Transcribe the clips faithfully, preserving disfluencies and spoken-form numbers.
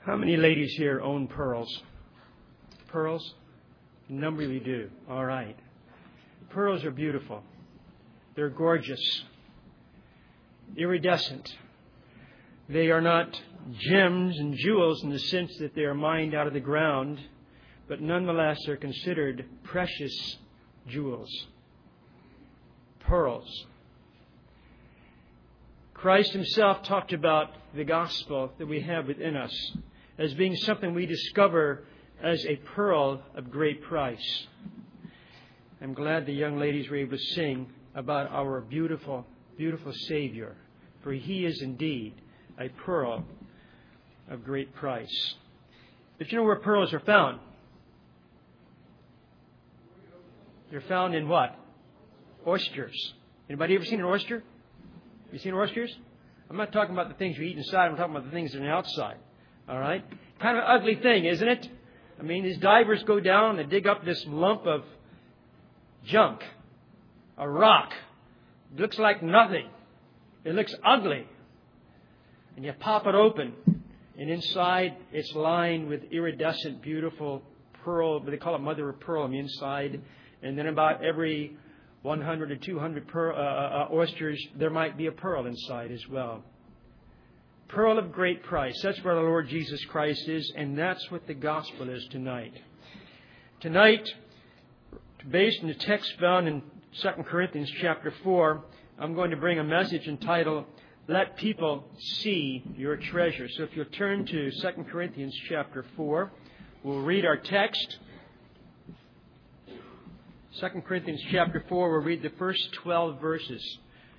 How many ladies here own pearls? Pearls? A number of you do. All right. Pearls are beautiful. They're gorgeous. Iridescent. They are not gems and jewels in the sense that they are mined out of the ground, but nonetheless are considered precious jewels. Pearls. Christ Himself talked about the gospel that we have within us as being something we discover as a pearl of great price. I'm glad the young ladies were able to sing about our beautiful, beautiful Savior, for He is indeed a pearl of great price. But you know where pearls are found? They're found in what? Oysters. Anybody ever seen an oyster? You seen oysters? I'm not talking about the things you eat inside. I'm talking about the things that are on the outside. All right? Kind of an ugly thing, isn't it? I mean, these divers go down and dig up this lump of junk, a rock. It looks like nothing. It looks ugly. And you pop it open, and inside it's lined with iridescent, beautiful pearl. They call it mother of pearl on the inside. And then about every one hundred to two hundred pearl, uh, uh, oysters, there might be a pearl inside as well. Pearl of great price. That's where the Lord Jesus Christ is, and that's what the gospel is tonight. Tonight, based on the text found in Second Corinthians chapter four, I'm going to bring a message entitled, Let People See Your Treasure. So if you'll turn to Second Corinthians chapter four, we'll read our text. Second Corinthians chapter four, we'll read the first twelve verses.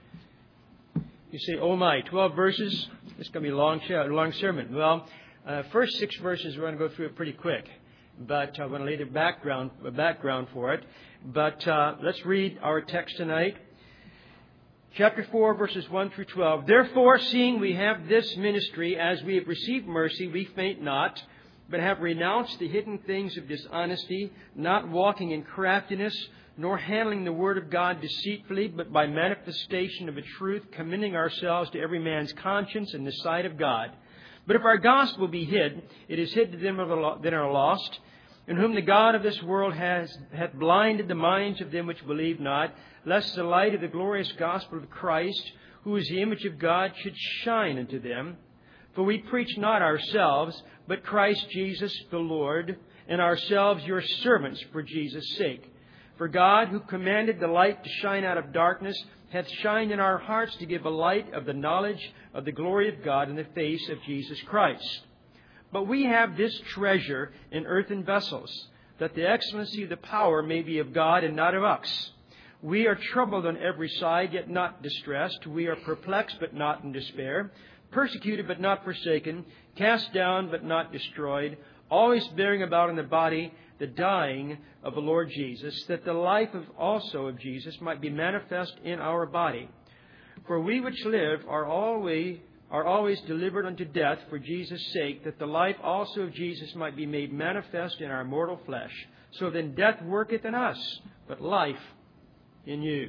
You say, oh my, twelve verses? It's going to be a long, long sermon. Well, uh, first six verses, we're going to go through it pretty quick. But I'm going to lay the background, the background for it. But uh, let's read our text tonight. Chapter four, verses one through twelve. Therefore, seeing we have this ministry, as we have received mercy, we faint not, but have renounced the hidden things of dishonesty, not walking in craftiness, nor handling the word of God deceitfully, but by manifestation of the truth, commending ourselves to every man's conscience in the sight of God. But if our gospel be hid, it is hid to them that are lost, in whom the God of this world has hath blinded the minds of them which believe not, lest the light of the glorious gospel of Christ, who is the image of God, should shine unto them. For we preach not ourselves, but Christ Jesus the Lord, and ourselves your servants for Jesus' sake. For God, who commanded the light to shine out of darkness, hath shined in our hearts to give a light of the knowledge of the glory of God in the face of Jesus Christ. But we have this treasure in earthen vessels, that the excellency of the power may be of God and not of us. We are troubled on every side, yet not distressed. We are perplexed, but not in despair. Persecuted, but not forsaken. Cast down, but not destroyed. Always bearing about in the body the dying of the Lord Jesus, that the life of also of Jesus might be manifest in our body. For we which live are always are always delivered unto death for Jesus' sake, that the life also of Jesus might be made manifest in our mortal flesh. So then death worketh in us, but life in you.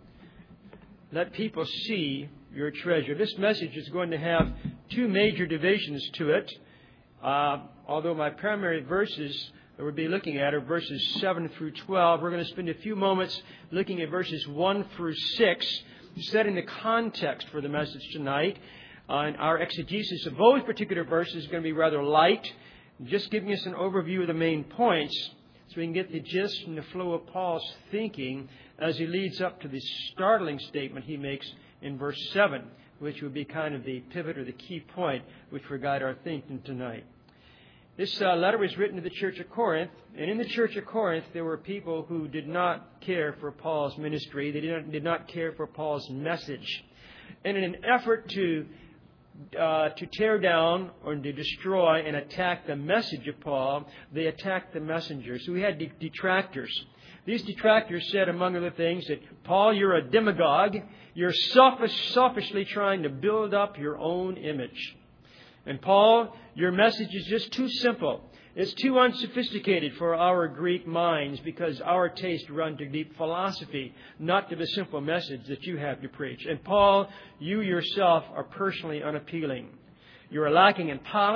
Let people see your treasure. This message is going to have two major divisions to it. Uh, although my primary verses that we'll be looking at are verses seven through twelve. We're going to spend a few moments looking at verses one through six, setting the context for the message tonight. Uh, and our exegesis of those particular verses is going to be rather light, just giving us an overview of the main points so we can get the gist and the flow of Paul's thinking as he leads up to the startling statement he makes in verse seven, which would be kind of the pivot or the key point which will guide our thinking tonight. This uh, letter was written to the church of Corinth, and in the church of Corinth there were people who did not care for Paul's ministry. They did not, did not care for Paul's message. And in an effort to uh, to tear down or to destroy and attack the message of Paul, they attacked the messenger. So we had de- detractors. These detractors said, among other things, that Paul, you're a demagogue. You're selfish, selfishly trying to build up your own image. And Paul, your message is just too simple. It's too unsophisticated for our Greek minds because our taste run to deep philosophy, not to the simple message that you have to preach. And Paul, you yourself are personally unappealing. You're lacking in polish.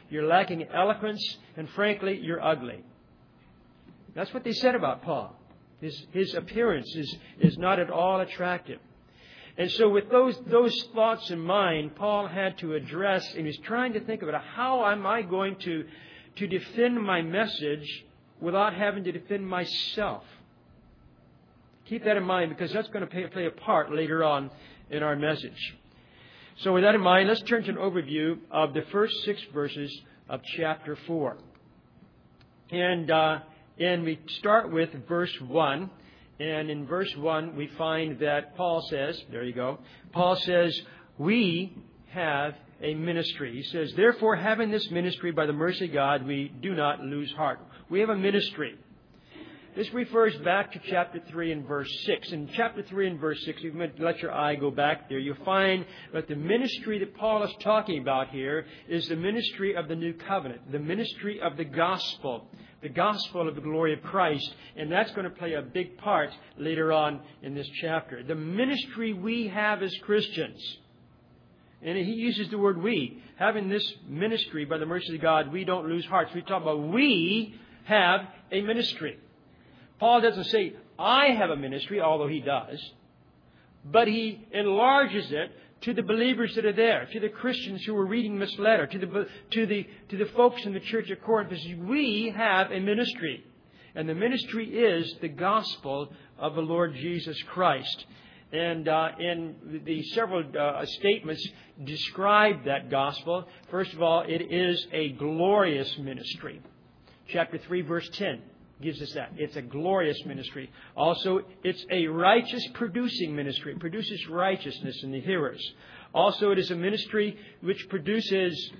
you're lacking eloquence, and frankly, you're ugly. That's what they said about Paul. His, his appearance is, is not at all attractive. And so with those, those thoughts in mind, Paul had to address, and he's trying to think about how am I going to, to defend my message without having to defend myself. Keep that in mind, because that's going to play, play a part later on in our message. So with that in mind, let's turn to an overview of the first six verses of chapter four. And, uh, and we start with verse one. And in verse one, we find that Paul says, there you go, Paul says, we have a ministry. He says, therefore, having this ministry by the mercy of God, we do not lose heart. We have a ministry. This refers back to chapter three and verse six. In chapter three and verse six, you can let your eye go back there. You'll find that the ministry that Paul is talking about here is the ministry of the new covenant, the ministry of the gospel, the gospel of the glory of Christ. And that's going to play a big part later on in this chapter. The ministry we have as Christians. And he uses the word we. Having this ministry by the mercy of God, we don't lose hearts. We talk about we have a ministry. Paul doesn't say, I have a ministry, although he does. But he enlarges it to the believers that are there, to the Christians who are reading this letter, to the, to the, to the folks in the church of Corinth. We have a ministry. And the ministry is the gospel of the Lord Jesus Christ. And uh, in the several uh, statements describe that gospel. First of all, it is a glorious ministry. Chapter three, verse ten. Gives us that. It's a glorious ministry. Also, it's a righteous producing ministry. It produces righteousness in the hearers. Also, it is a ministry which produces...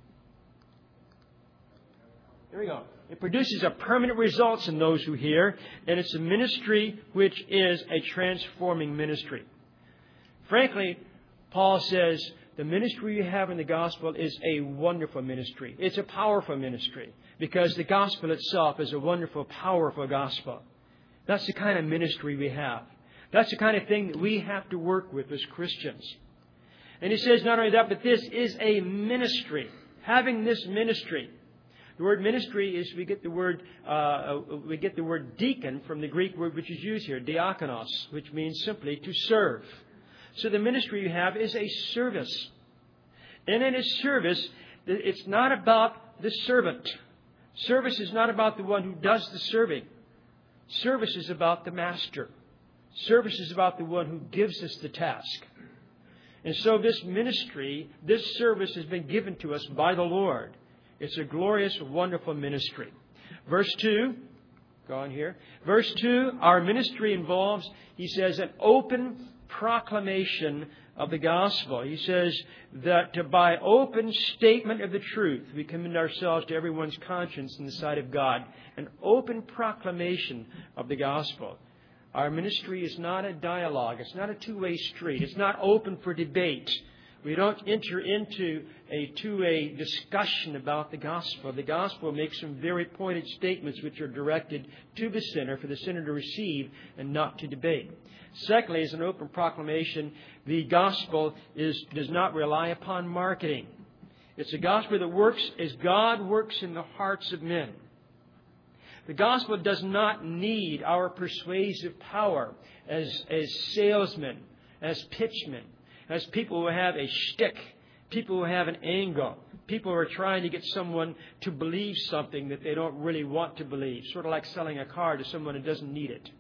There we go. It produces a permanent results in those who hear. And it's a ministry which is a transforming ministry. Frankly, Paul says the ministry you have in the gospel is a wonderful ministry. It's a powerful ministry. Because the gospel itself is a wonderful, powerful gospel. That's the kind of ministry we have. That's the kind of thing that we have to work with as Christians. And he says not only that, but this is a ministry. Having this ministry. The word ministry is, we get the word, uh, we get the word deacon from the Greek word which is used here, diakonos, which means simply to serve. So the ministry you have is a service. And in a service, it's not about the servant. Service is not about the one who does the serving. Service is about the master. Service is about the one who gives us the task. And so this ministry, this service has been given to us by the Lord. It's a glorious, wonderful ministry. Verse two, go on here. Verse two, our ministry involves, he says, an open proclamation of the gospel. He says that by open statement of the truth, we commend ourselves to everyone's conscience in the sight of God. An open proclamation of the gospel. Our ministry is not a dialogue. It's not a two-way street. It's not open for debate. We don't enter into a two-way discussion about the gospel. The gospel makes some very pointed statements which are directed to the sinner for the sinner to receive and not to debate. Secondly, as an open proclamation, the gospel is, does not rely upon marketing. It's a gospel that works as God works in the hearts of men. The gospel does not need our persuasive power as, as salesmen, as pitchmen, as people who have a shtick, people who have an angle, people who are trying to get someone to believe something that they don't really want to believe, sort of like selling a car to someone who doesn't need it.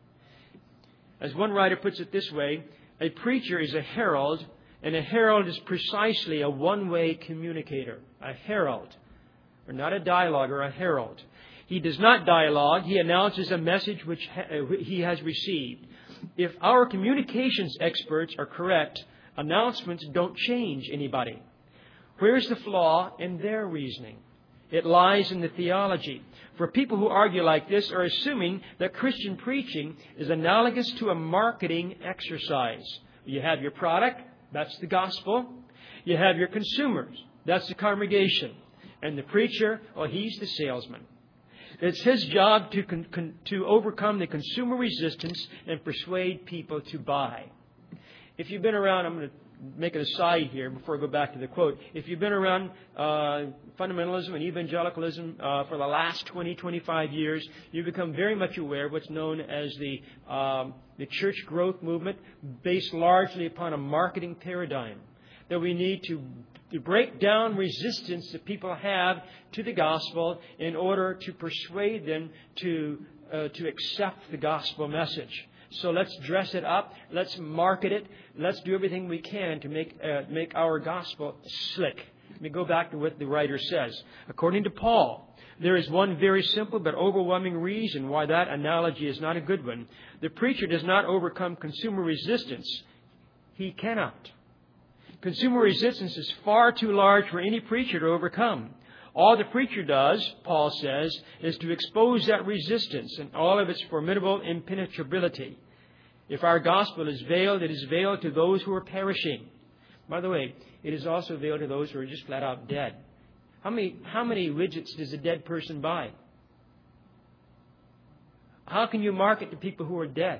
As one writer puts it this way, a preacher is a herald, and a herald is precisely a one-way communicator. A herald, or not a dialogue, or a herald. He does not dialogue. He announces a message which he has received. If our communications experts are correct, announcements don't change anybody. Where's the flaw in their reasoning? It lies in the theology. For people who argue like this are assuming that Christian preaching is analogous to a marketing exercise. You have your product, that's the gospel. You have your consumers, that's the congregation. And the preacher, well, he's the salesman. It's his job to con- con- to overcome the consumer resistance and persuade people to buy. If you've been around, I'm going to make an aside here before I go back to the quote. If you've been around uh, fundamentalism and evangelicalism uh, for the last twenty, twenty-five years, you've become very much aware of what's known as the um, the church growth movement, based largely upon a marketing paradigm. That we need to, to break down resistance that people have to the gospel in order to persuade them to uh, to accept the gospel message. So let's dress it up. Let's market it. Let's do everything we can to make uh, make our gospel slick. Let me go back to what the writer says. According to Paul, there is one very simple but overwhelming reason why that analogy is not a good one. The preacher does not overcome consumer resistance. He cannot. Consumer resistance is far too large for any preacher to overcome. All the preacher does, Paul says, is to expose that resistance and all of its formidable impenetrability. If our gospel is veiled, it is veiled to those who are perishing. By the way, it is also veiled to those who are just flat out dead. How many, how many widgets does a dead person buy? How can you market to people who are dead?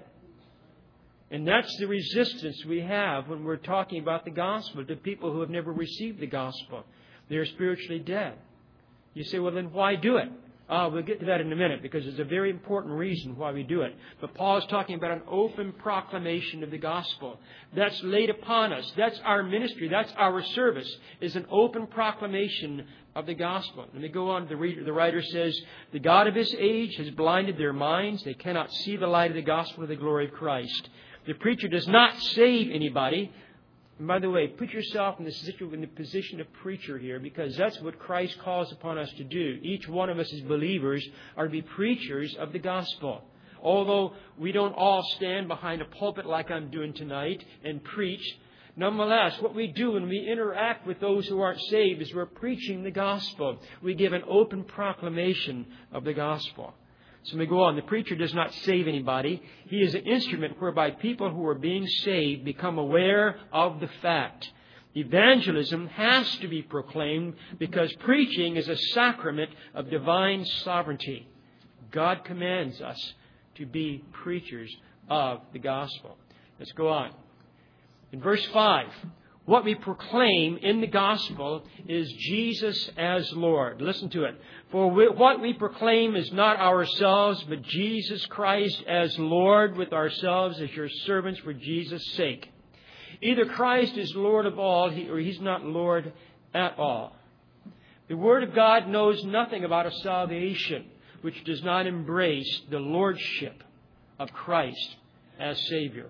And that's the resistance we have when we're talking about the gospel to people who have never received the gospel. They're spiritually dead. You say, well, then why do it? Uh, we'll get to that in a minute because there's a very important reason why we do it. But Paul is talking about an open proclamation of the gospel. That's laid upon us. That's our ministry. That's our service, is an open proclamation of the gospel. Let me go on. The, reader, the writer says, the God of this age has blinded their minds. They cannot see the light of the gospel of the glory of Christ. The preacher does not save anybody. And by the way, put yourself in the, in the position of preacher here, because that's what Christ calls upon us to do. Each one of us as believers are to be preachers of the gospel. Although we don't all stand behind a pulpit like I'm doing tonight and preach, nonetheless, what we do when we interact with those who aren't saved is we're preaching the gospel. We give an open proclamation of the gospel. So we go on. The preacher does not save anybody. He is an instrument whereby people who are being saved become aware of the fact. Evangelism has to be proclaimed because preaching is a sacrament of divine sovereignty. God commands us to be preachers of the gospel. Let's go on. In verse five, what we proclaim in the gospel is Jesus as Lord. Listen to it. For we, what we proclaim is not ourselves, but Jesus Christ as Lord, with ourselves as your servants for Jesus' sake. Either Christ is Lord of all, or He's not Lord at all. The Word of God knows nothing about a salvation which does not embrace the Lordship of Christ as Savior.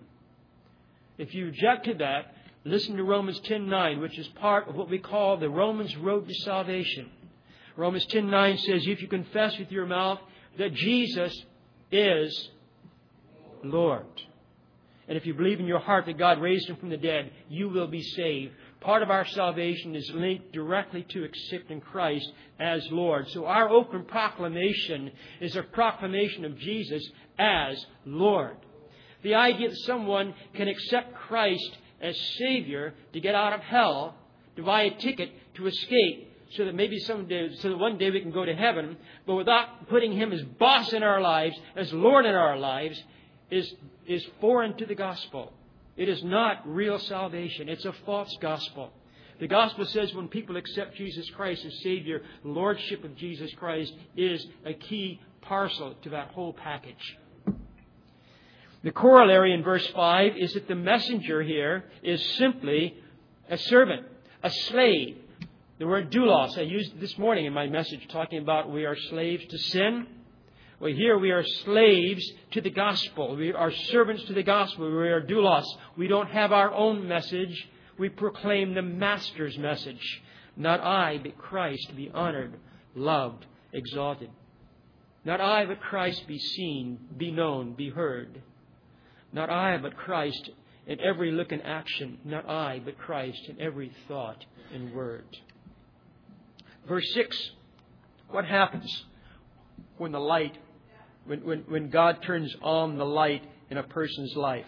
If you object to that, listen to Romans ten nine, which is part of what we call the Romans road to salvation. Romans ten nine says, if you confess with your mouth that Jesus is Lord, and if you believe in your heart that God raised Him from the dead, you will be saved. Part of our salvation is linked directly to accepting Christ as Lord. So our open proclamation is a proclamation of Jesus as Lord. The idea that someone can accept Christ as Savior to get out of hell, to buy a ticket to escape, so that maybe someday, so that one day we can go to heaven, but without putting Him as boss in our lives, as Lord in our lives, is is foreign to the gospel. It is not real salvation. It's a false gospel. The gospel says when people accept Jesus Christ as Savior, the Lordship of Jesus Christ is a key parcel to that whole package. The corollary in verse five is that the messenger here is simply a servant, a slave. The word doulos I used this morning in my message talking about we are slaves to sin. Well, here we are slaves to the gospel. We are servants to the gospel. We are doulos. We don't have our own message. We proclaim the Master's message. Not I, but Christ be honored, loved, exalted. Not I, but Christ be seen, be known, be heard. Not I, but Christ in every look and action. Not I, but Christ in every thought and word. Verse six. What happens when the light, when, when, when God turns on the light in a person's life?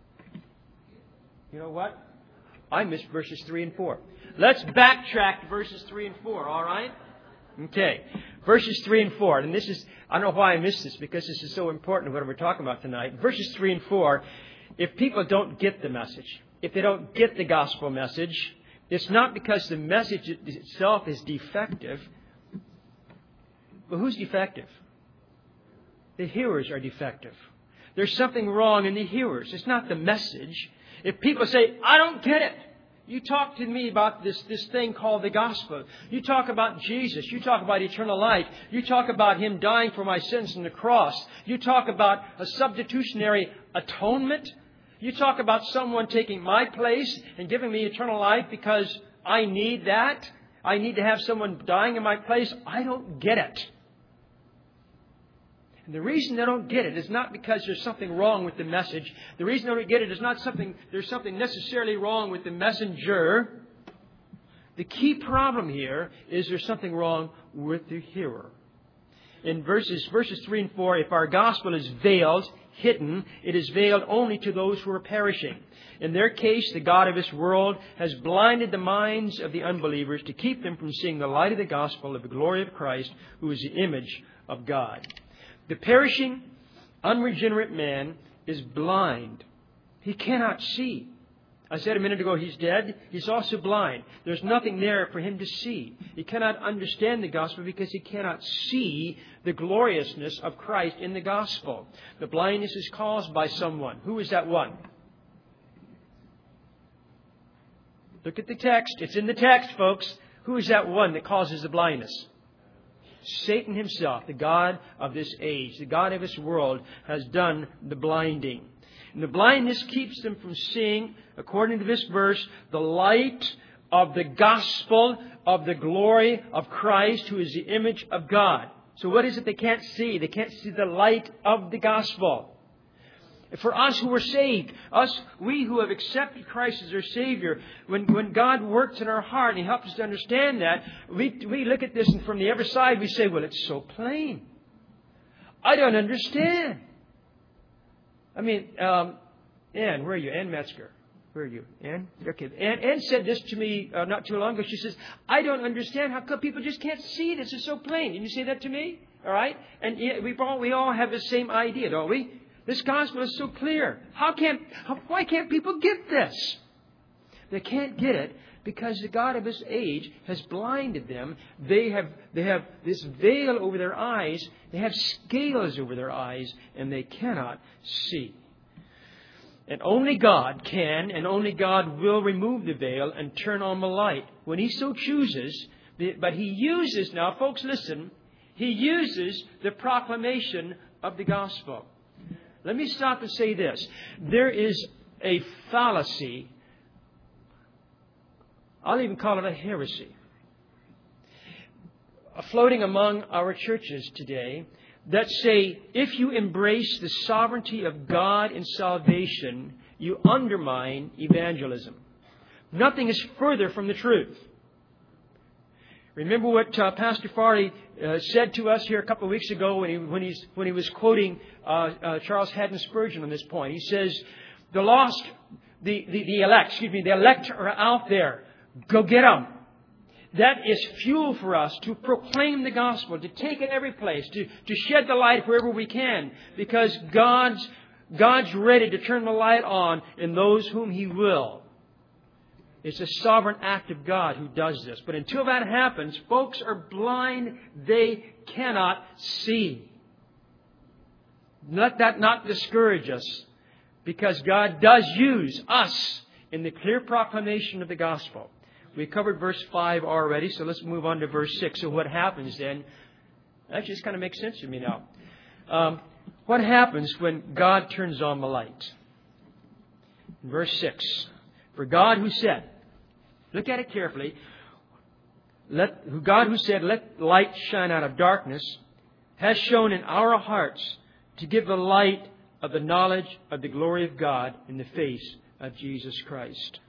You know what? I missed verses three and four. Let's backtrack to verses three and four, all right? Okay. Verses three and four. And this is, I don't know why I missed this, because this is so important what we're talking about tonight. Verses three and four, if people don't get the message, if they don't get the gospel message, it's not because the message itself is defective. But who's defective? The hearers are defective. There's something wrong in the hearers. It's not the message. If people say, I don't get it. You talk to me about this, this thing called the gospel. You talk about Jesus. You talk about eternal life. You talk about Him dying for my sins on the cross. You talk about a substitutionary atonement. You talk about someone taking my place and giving me eternal life because I need that. I need to have someone dying in my place. I don't get it. And the reason they don't get it is not because there's something wrong with the message. The reason they don't get it is not something, there's something necessarily wrong with the messenger. The key problem here is there's something wrong with the hearer. In verses, verses three and four, if our gospel is veiled, hidden, it is veiled only to those who are perishing. In their case, the God of this world has blinded the minds of the unbelievers to keep them from seeing the light of the gospel of the glory of Christ, who is the image of God. The perishing, unregenerate man is blind. He cannot see. I said a minute ago he's dead. He's also blind. There's nothing there for him to see. He cannot understand the gospel because he cannot see the gloriousness of Christ in the gospel. The blindness is caused by someone. Who is that one? Look at the text. It's in the text, folks. Who is that one that causes the blindness? Satan himself, the God of this age, the God of this world, has done the blinding. And the blindness keeps them from seeing, according to this verse, the light of the gospel of the glory of Christ, who is the image of God. So what is it they can't see? They can't see the light of the gospel. For us who are saved, us, we who have accepted Christ as our Savior, when, when God works in our heart and He helps us to understand that, we, we look at this and from the other side we say, well, it's so plain. I don't understand. I mean, um, Ann, where are you? Ann Metzger. Where are you? Ann? Okay. Ann, Ann said this to me uh, not too long ago. She says, I don't understand how come people just can't see this. It's so plain. Did you say that to me? All right? And yeah, we all, we all have the same idea, don't we? This gospel is so clear. How can't, how, why can't people get this? They can't get it because the God of this age has blinded them. They have, they have this veil over their eyes. They have scales over their eyes, and they cannot see. And only God can, and only God will remove the veil and turn on the light when He so chooses. But He uses, now folks listen, He uses the proclamation of the gospel. Let me stop and say this. There is a fallacy, I'll even call it a heresy, floating among our churches today that say if you embrace the sovereignty of God in salvation, you undermine evangelism. Nothing is further from the truth. Remember what uh, Pastor Farley uh, said to us here a couple of weeks ago when he, when he's, when he was quoting uh, uh, Charles Haddon Spurgeon on this point. He says, the lost, the, the, the elect, excuse me, the elect are out there. Go get them. That is fuel for us to proclaim the gospel, to take it every place, to, to shed the light wherever we can, because God's, God's ready to turn the light on in those whom He will. It's a sovereign act of God who does this. But until that happens, folks are blind. They cannot see. Let that not discourage us, because God does use us in the clear proclamation of the gospel. We covered verse five already, so let's move on to verse six. So what happens then? Actually, this kind of makes sense to me now. Um, what happens when God turns on the light? Verse six. For God who said, look at it carefully, let, God who said, let light shine out of darkness, has shown in our hearts to give the light of the knowledge of the glory of God in the face of Jesus Christ.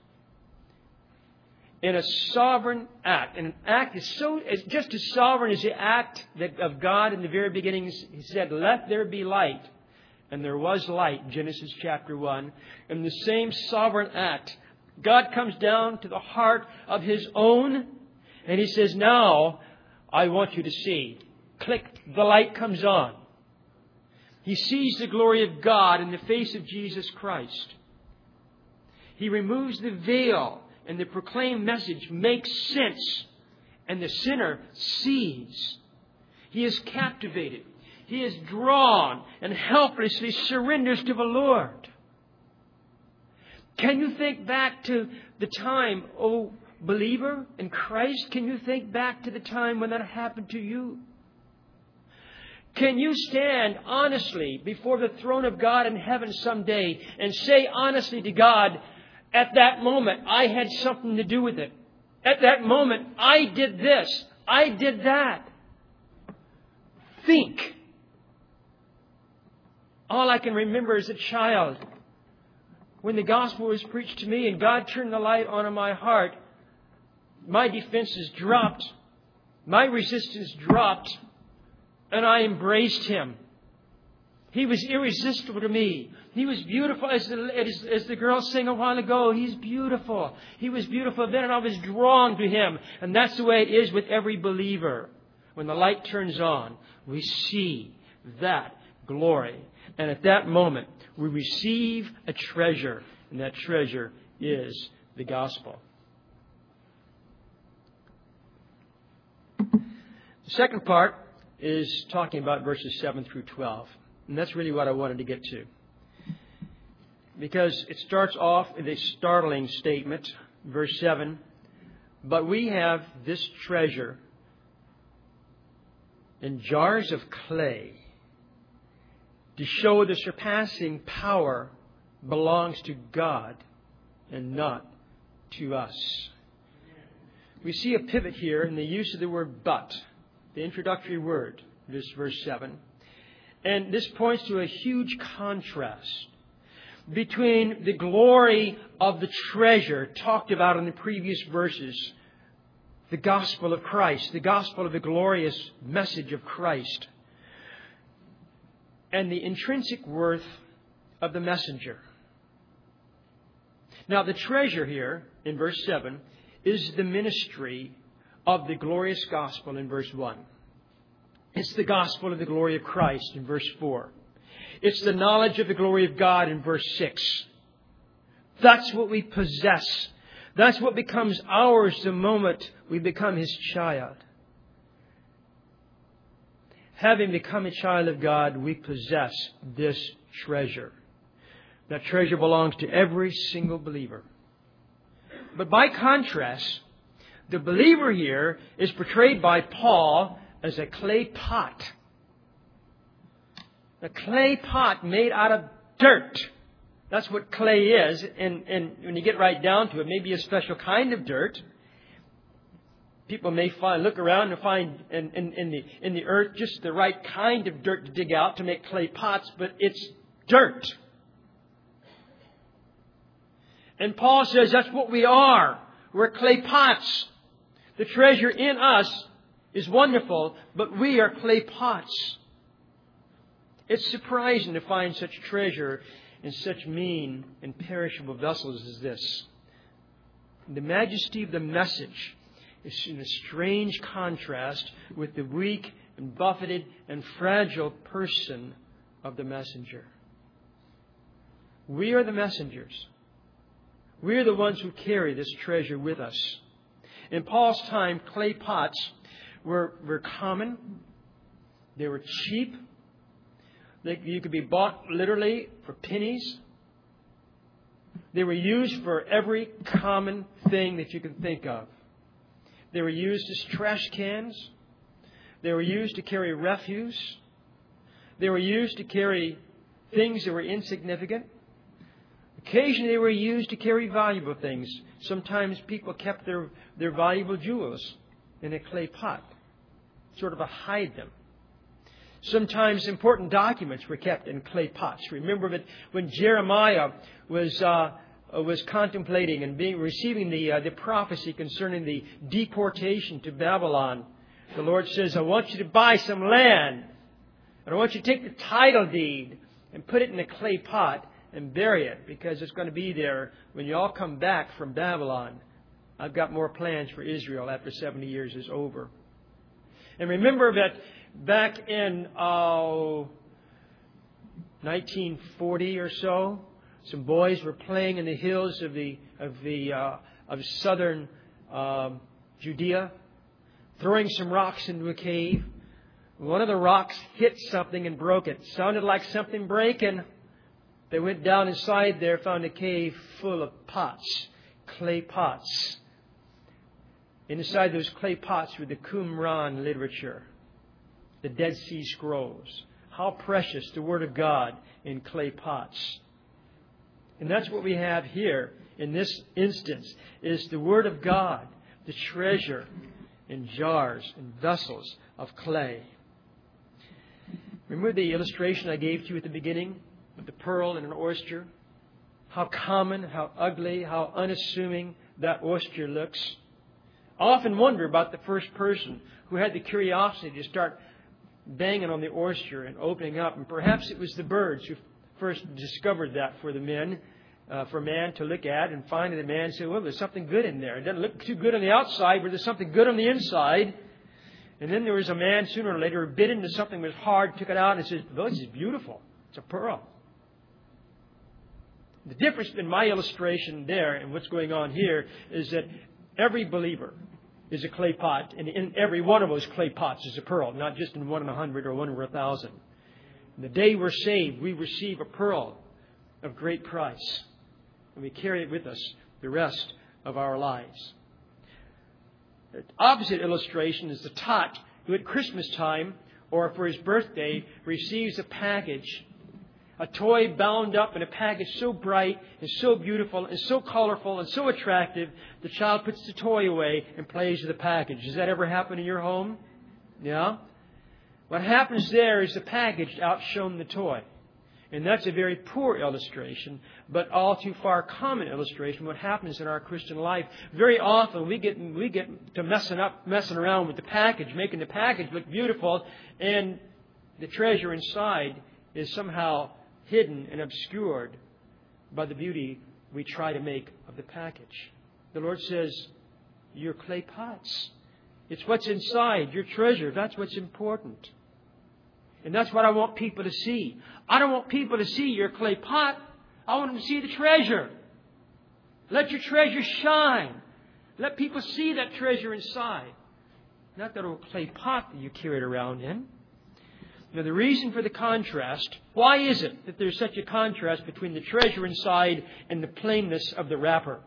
In a sovereign act, and an act is so, is just as sovereign as the act that of God in the very beginning. He said, let there be light. And there was light, Genesis chapter one. In the same sovereign act, God comes down to the heart of His own, and He says, now I want you to see. Click, the light comes on. He sees the glory of God in the face of Jesus Christ. He removes the veil, and the proclaimed message makes sense, and the sinner sees. He is captivated. He is drawn and helplessly surrenders to the Lord. Can you think back to the time, oh believer in Christ? Can you think back to the time when that happened to you? Can you stand honestly before the throne of God in heaven someday and say honestly to God, at that moment I had something to do with it. At that moment I did this. I did that. Think. All I can remember as a child, when the gospel was preached to me and God turned the light on in my heart, my defenses dropped. My resistance dropped. And I embraced Him. He was irresistible to me. He was beautiful. As the, as, as the girl sang a while ago, He's beautiful. He was beautiful then, and I was drawn to Him. And that's the way it is with every believer. When the light turns on, we see that glory. And at that moment, we receive a treasure. And that treasure is the gospel. The second part is talking about verses seven through twelve. And that's really what I wanted to get to. Because it starts off with a startling statement, verse seven. But we have this treasure in jars of clay to show the surpassing power belongs to God and not to us. We see a pivot here in the use of the word but. The introductory word, this verse seven. And this points to a huge contrast between the glory of the treasure talked about in the previous verses, the gospel of Christ, the gospel of the glorious message of Christ, and the intrinsic worth of the messenger. Now, the treasure here in verse seven is the ministry of the glorious gospel in verse one. It's the gospel of the glory of Christ in verse four. It's the knowledge of the glory of God in verse six. That's what we possess. That's what becomes ours the moment we become His child. Having become a child of God, we possess this treasure. That treasure belongs to every single believer. But by contrast, the believer here is portrayed by Paul as a clay pot. A clay pot made out of dirt. That's what clay is. And, and when you get right down to it, maybe a special kind of dirt. People may find, look around and find in, in, in, the, in the earth just the right kind of dirt to dig out to make clay pots, but it's dirt. And Paul says that's what we are. We're clay pots. The treasure in us is wonderful, but we are clay pots. It's surprising to find such treasure in such mean and perishable vessels as this. The majesty of the message is in a strange contrast with the weak and buffeted and fragile person of the messenger. We are the messengers. We are the ones who carry this treasure with us. In Paul's time, clay pots were, were common. They were cheap. They, you could be bought literally for pennies. They were used for every common thing that you can think of. They were used as trash cans. They were used to carry refuse. They were used to carry things that were insignificant. Occasionally they were used to carry valuable things. Sometimes people kept their, their valuable jewels in a clay pot, sort of to hide them. Sometimes important documents were kept in clay pots. Remember that when Jeremiah was uh, was contemplating and being receiving the uh, the prophecy concerning the deportation to Babylon, the Lord says, "I want you to buy some land, and I want you to take the title deed and put it in a clay pot and bury it, because it's going to be there when you all come back from Babylon. I've got more plans for Israel after seventy years is over." And remember that back in uh, nineteen forty or so, Some boys were playing in the hills of the of the uh, of southern um, Judea, throwing some rocks into a cave. One of the rocks hit something and broke it. Sounded like something breaking. They went down inside there, found a cave full of pots, clay pots. Inside those clay pots were the Qumran literature, the Dead Sea Scrolls. How precious the Word of God in clay pots. And that's what we have here in this instance, is the Word of God, the treasure in jars and vessels of clay. Remember the illustration I gave to you at the beginning of the pearl and an oyster? How common, how ugly, how unassuming that oyster looks. I often wonder about the first person who had the curiosity to start banging on the oyster and opening up. And perhaps it was the birds who first discovered that for the men, uh, for man to look at. And finally the man said, well, there's something good in there. It doesn't look too good on the outside, but there's something good on the inside. And then there was a man sooner or later who bit into something that was hard, took it out and said, well, this is beautiful. It's a pearl. The difference in my illustration there and what's going on here is that every believer is a clay pot, and in every one of those clay pots is a pearl, not just in one in a hundred or one in a thousand. And the day we're saved, we receive a pearl of great price, and we carry it with us the rest of our lives. The opposite illustration is the tot who at Christmas time or for his birthday receives a package, a toy bound up in a package so bright and so beautiful and so colorful and so attractive, the child puts the toy away and plays with the package. Does that ever happen in your home? Yeah? What happens there is the package outshone the toy. And that's a very poor illustration, but all too far common illustration. What happens in our Christian life? Very often we get we get to messing up, messing around with the package, making the package look beautiful, and the treasure inside is somehow hidden and obscured by the beauty we try to make of the package. The Lord says, "You're clay pots. It's what's inside, your treasure. That's what's important." And that's what I want people to see. I don't want people to see your clay pot. I want them to see the treasure. Let your treasure shine. Let people see that treasure inside. Not that old clay pot that you carry it around in. Now, the reason for the contrast, why is it that there's such a contrast between the treasure inside and the plainness of the wrapper?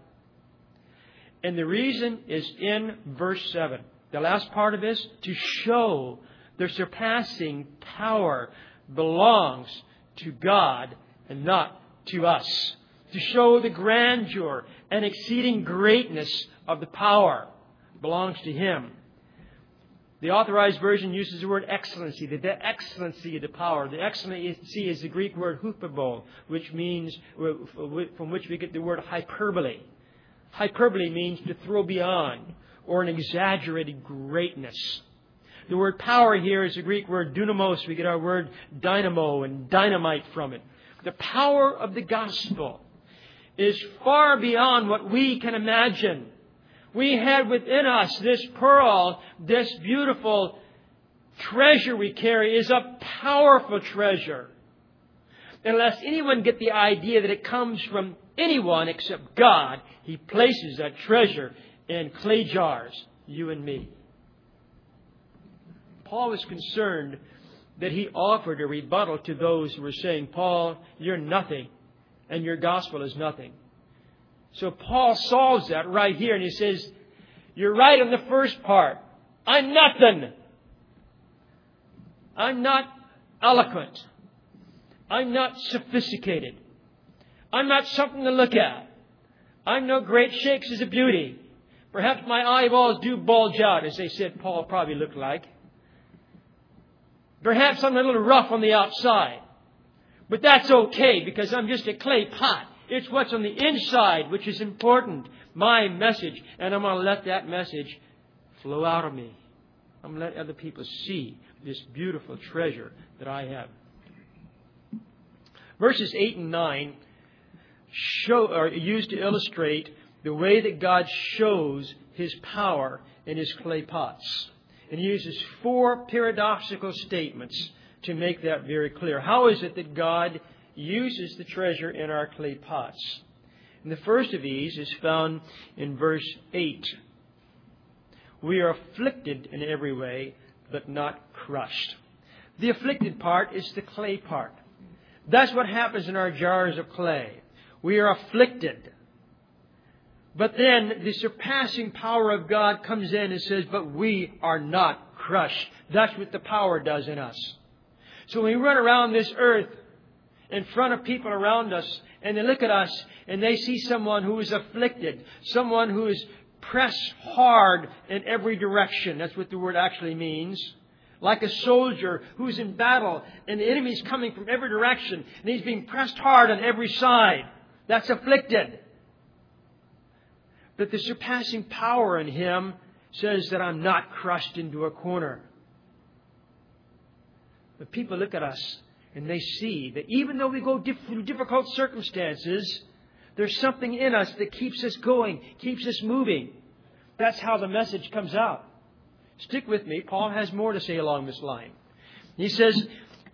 And the reason is in verse seven. The last part of this, to show the surpassing power belongs to God and not to us. To show the grandeur and exceeding greatness of the power belongs to Him. The Authorized Version uses the word excellency, the, the excellency of the power. The excellency is the Greek word huperbo, which means, from which we get the word hyperbole. Hyperbole means to throw beyond or an exaggerated greatness. The word power here is the Greek word dunamos. We get our word dynamo and dynamite from it. The power of the gospel is far beyond what we can imagine. We have within us this pearl, this beautiful treasure we carry is a powerful treasure. Unless anyone get the idea that it comes from anyone except God, He places that treasure in clay jars, you and me. Paul was concerned that he offered a rebuttal to those who were saying, Paul, you're nothing, and your gospel is nothing. So Paul solves that right here, and he says, you're right on the first part. I'm nothing. I'm not eloquent. I'm not sophisticated. I'm not something to look at. I'm no great shakes of beauty. Perhaps my eyeballs do bulge out, as they said Paul probably looked like. Perhaps I'm a little rough on the outside. But that's okay, because I'm just a clay pot. It's what's on the inside which is important. My message. And I'm going to let that message flow out of me. I'm going to let other people see this beautiful treasure that I have. Verses eight and nine show, are used to illustrate the way that God shows His power in His clay pots. And He uses four paradoxical statements to make that very clear. How is it that God uses the treasure in our clay pots. And the first of these is found in verse eight. We are afflicted in every way, but not crushed. The afflicted part is the clay part. That's what happens in our jars of clay. We are afflicted. But then the surpassing power of God comes in and says, but we are not crushed. That's what the power does in us. So when we run around this earth in front of people around us, and they look at us and they see someone who is afflicted, someone who is pressed hard in every direction. That's what the word actually means. Like a soldier who's in battle and the enemy's coming from every direction and he's being pressed hard on every side. That's afflicted. But the surpassing power in him says that I'm not crushed into a corner. But people look at us and they see that even though we go through difficult circumstances, there's something in us that keeps us going, keeps us moving. That's how the message comes out. Stick with me. Paul has more to say along this line. He says,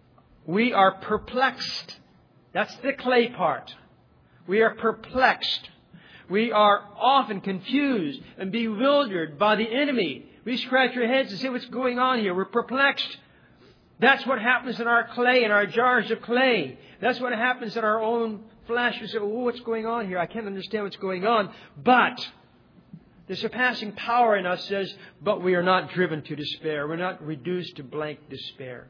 we are perplexed. That's the clay part. We are perplexed. We are often confused and bewildered by the enemy. We scratch our heads and say, what's going on here? We're perplexed. That's what happens in our clay, in our jars of clay. That's what happens in our own flesh. We say, oh, what's going on here? I can't understand what's going on. But the surpassing power in us says, but we are not driven to despair. We're not reduced to blank despair.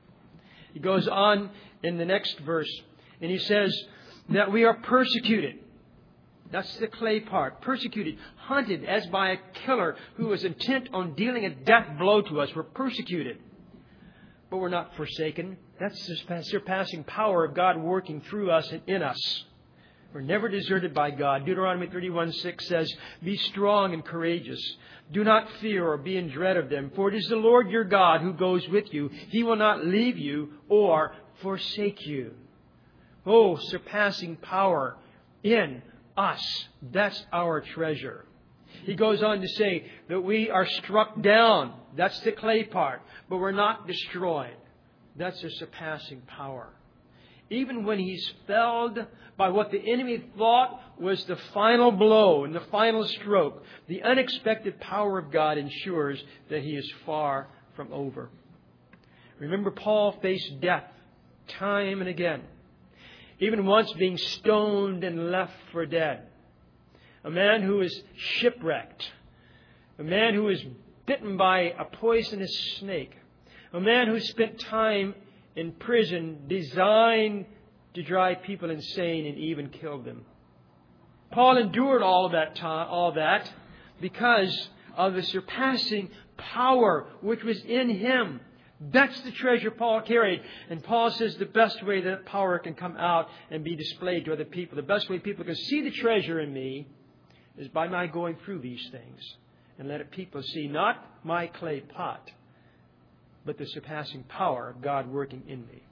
He goes on in the next verse, and he says that we are persecuted. That's the clay part. Persecuted, hunted as by a killer who was intent on dealing a death blow to us. We're persecuted. But we're not forsaken. That's the surpassing power of God working through us and in us. We're never deserted by God. Deuteronomy thirty-one six says, be strong and courageous. Do not fear or be in dread of them, for it is the Lord your God who goes with you. He will not leave you or forsake you. Oh, surpassing power in us. That's our treasure. He goes on to say that we are struck down. That's the clay part. But we're not destroyed. That's the surpassing power. Even when he's felled by what the enemy thought was the final blow and the final stroke, the unexpected power of God ensures that he is far from over. Remember, Paul faced death time and again. Even once being stoned and left for dead. A man who is shipwrecked. A man who is bitten by a poisonous snake. A man who spent time in prison designed to drive people insane and even killed them. Paul endured all of that time, all that because of the surpassing power which was in him. That's the treasure Paul carried. And Paul says the best way that power can come out and be displayed to other people, the best way people can see the treasure in me is by my going through these things. And let people see not my clay pot, but the surpassing power of God working in me.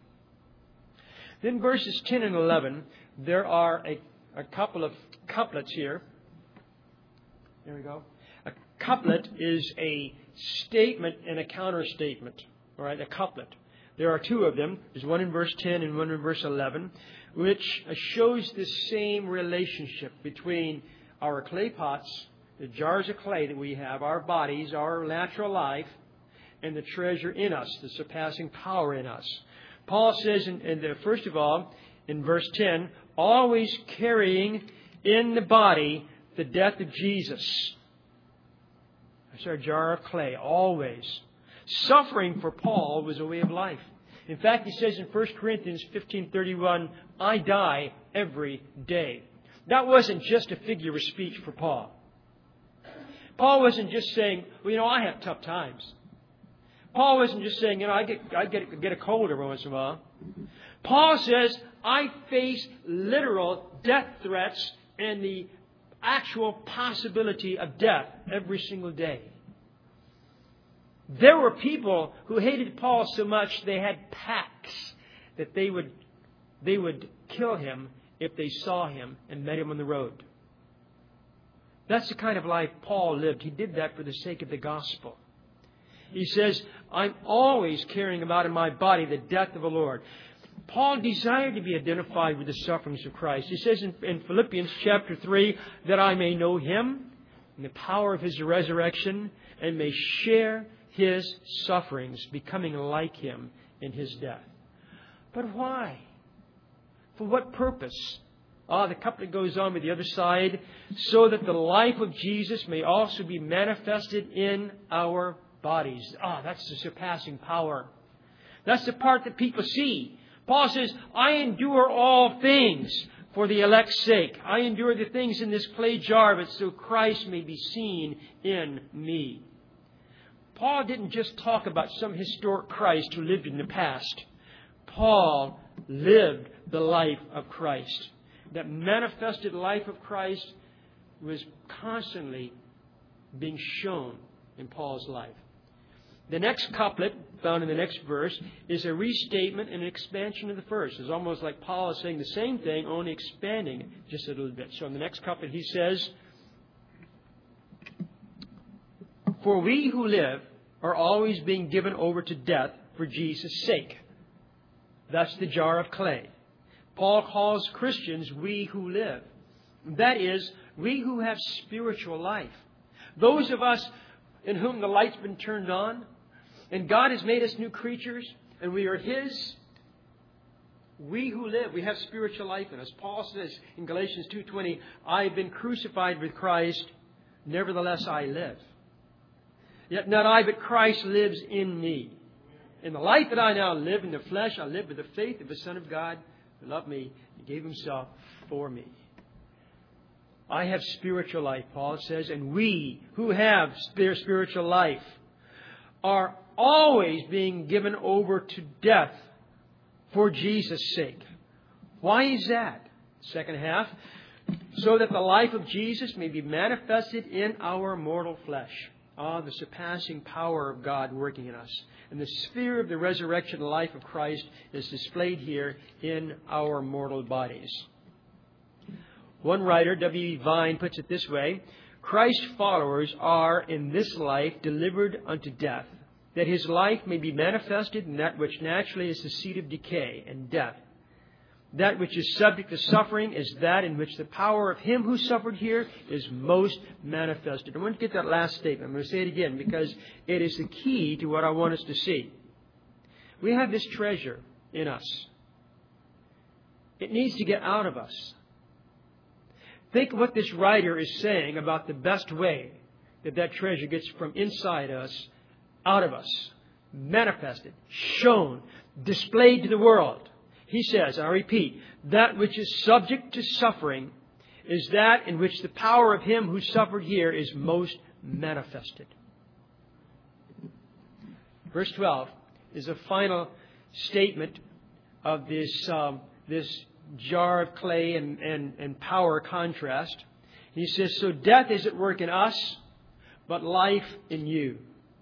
Then verses ten and eleven, there are a, a couple of couplets here. There we go. A couplet is a statement and a counter-statement. All right, a couplet. There are two of them. There's one in verse ten and one in verse eleven, which shows the same relationship between our clay pots, the jars of clay that we have, our bodies, our natural life, and the treasure in us, the surpassing power in us. Paul says, in, in the, first of all, in verse ten, always carrying in the body the death of Jesus. That's our jar of clay, always. Suffering for Paul was a way of life. In fact, he says in First Corinthians fifteen thirty-one, I die every day. That wasn't just a figure of speech for Paul. Paul wasn't just saying, well, you know, I have tough times. Paul wasn't just saying, you know, I get I get, get a cold every once in a while. Paul says, I face literal death threats and the actual possibility of death every single day. There were people who hated Paul so much they had pacts that they would they would kill him if they saw him and met him on the road. That's the kind of life Paul lived. He did that for the sake of the gospel. He says, I'm always carrying about in my body the death of the Lord. Paul desired to be identified with the sufferings of Christ. He says in, in Philippians chapter three, that I may know Him and the power of His resurrection and may share His sufferings, becoming like Him in His death. But why? For what purpose? Ah, the couplet goes on with the other side, so that the life of Jesus may also be manifested in our bodies. Ah, that's the surpassing power. That's the part that people see. Paul says, I endure all things for the elect's sake. I endure the things in this clay jar, but so Christ may be seen in me. Paul didn't just talk about some historic Christ who lived in the past. Paul lived the life of Christ. That manifested life of Christ was constantly being shown in Paul's life. The next couplet, found in the next verse, is a restatement and an expansion of the first. It's almost like Paul is saying the same thing, only expanding it just a little bit. So in the next couplet he says, for we who live are always being given over to death for Jesus' sake. That's the jar of clay. Paul calls Christians we who live. That is, we who have spiritual life. Those of us in whom the light's been turned on, and God has made us new creatures, and we are His. We who live, we have spiritual life in us. Paul says in Galatians two twenty, I have been crucified with Christ, nevertheless I live. Yet not I, but Christ lives in me. In the life that I now live in the flesh, I live with the faith of the Son of God who loved me and gave Himself for me. I have spiritual life, Paul says, and we who have spiritual life are always being given over to death for Jesus' sake. Why is that? Second half, so that the life of Jesus may be manifested in our mortal flesh. Ah, the surpassing power of God working in us. And the sphere of the resurrection life of Christ is displayed here in our mortal bodies. One writer, W E Vine, puts it this way, Christ's followers are in this life delivered unto death, that His life may be manifested in that which naturally is the seed of decay and death. That which is subject to suffering is that in which the power of Him who suffered here is most manifested. I want to get that last statement. I'm going to say it again because it is the key to what I want us to see. We have this treasure in us. It needs to get out of us. Think of what this writer is saying about the best way that that treasure gets from inside us, out of us, manifested, shown, displayed to the world. He says, I repeat, that which is subject to suffering is that in which the power of Him who suffered here is most manifested. Verse twelve is a final statement of this, um, this jar of clay and, and, and power contrast. He says, so death is at work in us, but life in you.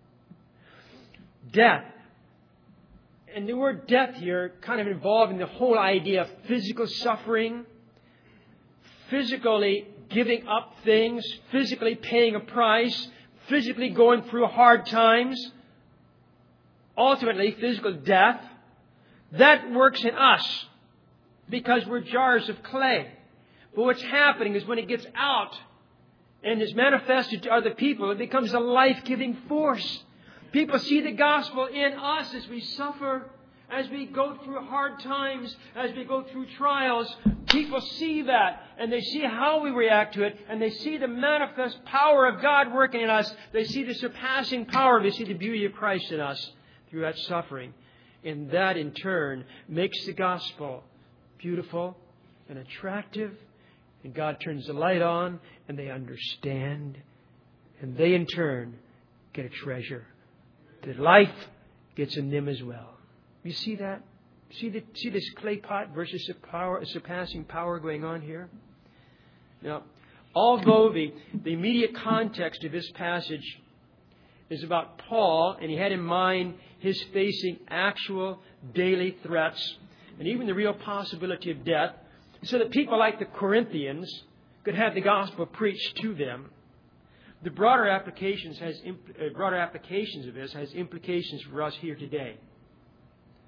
Death. And the word death here kind of involving the whole idea of physical suffering, physically giving up things, physically paying a price, physically going through hard times, ultimately physical death. That works in us because we're jars of clay. But what's happening is when it gets out and is manifested to other people, it becomes a life-giving force. People see the gospel in us as we suffer, as we go through hard times, as we go through trials. People see that, and they see how we react to it, and they see the manifest power of God working in us. They see the surpassing power. They see the beauty of Christ in us through that suffering. And that, in turn, makes the gospel beautiful and attractive. And God turns the light on, and they understand. And they, in turn, get a treasure. The life gets in them as well. You see that? See the see this clay pot versus the power, surpassing power going on here? Now, although the, the immediate context of this passage is about Paul, and he had in mind his facing actual daily threats and even the real possibility of death, so that people like the Corinthians could have the gospel preached to them. The broader applications has uh, broader applications of this has implications for us here today.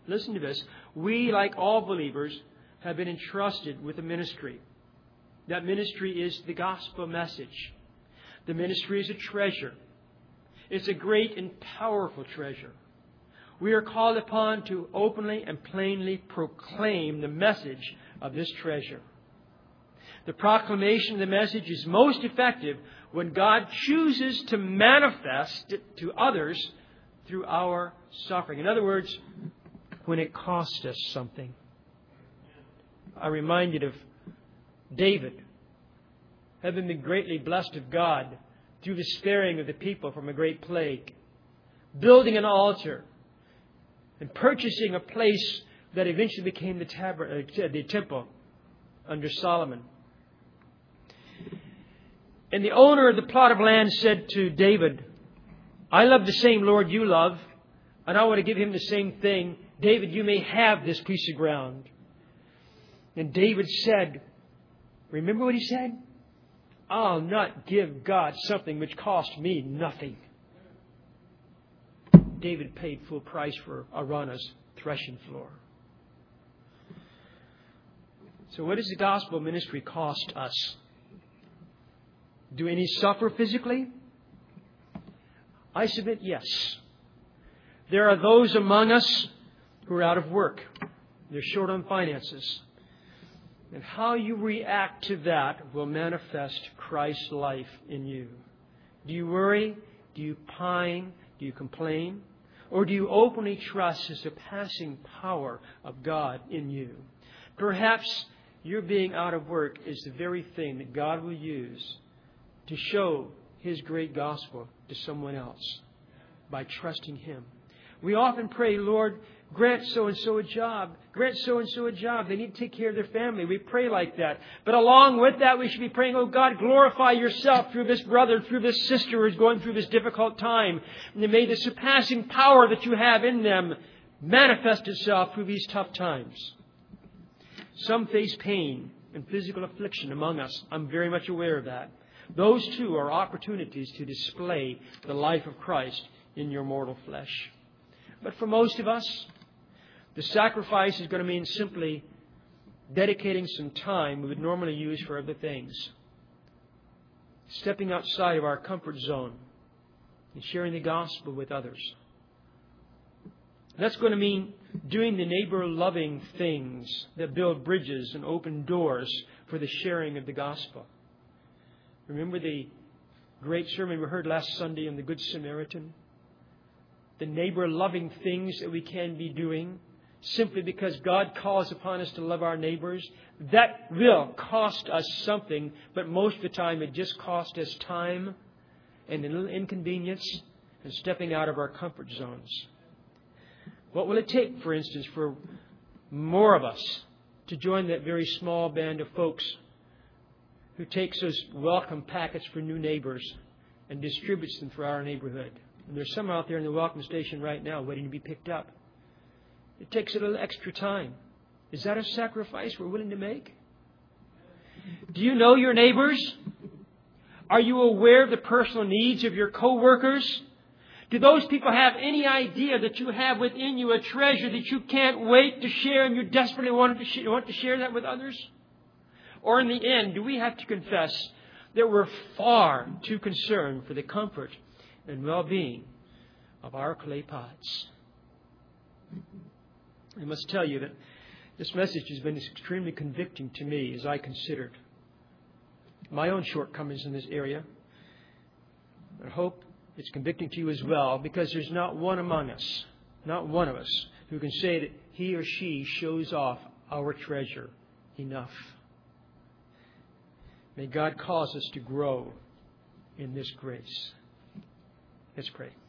listen to this, we, like all believers, have been entrusted with a ministry. That ministry is the gospel message. The ministry is a treasure. It's a great and powerful treasure. We are called upon to openly and plainly proclaim the message of this treasure. The proclamation of the message is most effective when God chooses to manifest it to others through our suffering. In other words, when it costs us something. I'm reminded of David, having been greatly blessed of God through the sparing of the people from a great plague, building an altar, and purchasing a place that eventually became the, tab- uh, the temple under Solomon. And the owner of the plot of land said to David, I love the same Lord you love, and I want to give him the same thing. David, you may have this piece of ground. And David said, remember what he said? I'll not give God something which cost me nothing. David paid full price for Araunah's threshing floor. So what does the gospel ministry cost us? Do any suffer physically? I submit yes. There are those among us who are out of work. They're short on finances. And how you react to that will manifest Christ's life in you. Do you worry? Do you pine? Do you complain? Or do you openly trust the surpassing power of God in you? Perhaps your being out of work is the very thing that God will use to show His great gospel to someone else by trusting Him. We often pray, Lord, grant so-and-so a job. Grant so-and-so a job. They need to take care of their family. We pray like that. But along with that, we should be praying, oh God, glorify yourself through this brother, through this sister who's going through this difficult time. And may the surpassing power that you have in them manifest itself through these tough times. Some face pain and physical affliction among us. I'm very much aware of that. Those too are opportunities to display the life of Christ in your mortal flesh. But for most of us, the sacrifice is going to mean simply dedicating some time we would normally use for other things. Stepping outside of our comfort zone and sharing the gospel with others. That's going to mean doing the neighbor-loving things that build bridges and open doors for the sharing of the gospel. Remember the great sermon we heard last Sunday on the Good Samaritan? The neighbor-loving things that we can be doing simply because God calls upon us to love our neighbors. That will cost us something, but most of the time it just costs us time and a little inconvenience and stepping out of our comfort zones. What will it take, for instance, for more of us to join that very small band of folks who takes those welcome packets for new neighbors and distributes them for our neighborhood? And there's some out there in the welcome station right now waiting to be picked up. It takes a little extra time. Is that a sacrifice we're willing to make? Do you know your neighbors? Are you aware of the personal needs of your co-workers? Do those people have any idea that you have within you a treasure that you can't wait to share and you desperately want to, sh- want to share that with others? Or in the end, do we have to confess that we're far too concerned for the comfort and well-being of our clay pots? I must tell you that this message has been extremely convicting to me as I considered my own shortcomings in this area. I hope it's convicting to you as well, because there's not one among us, not one of us, who can say that he or she shows off our treasure enough. May God cause us to grow in this grace. Let's pray.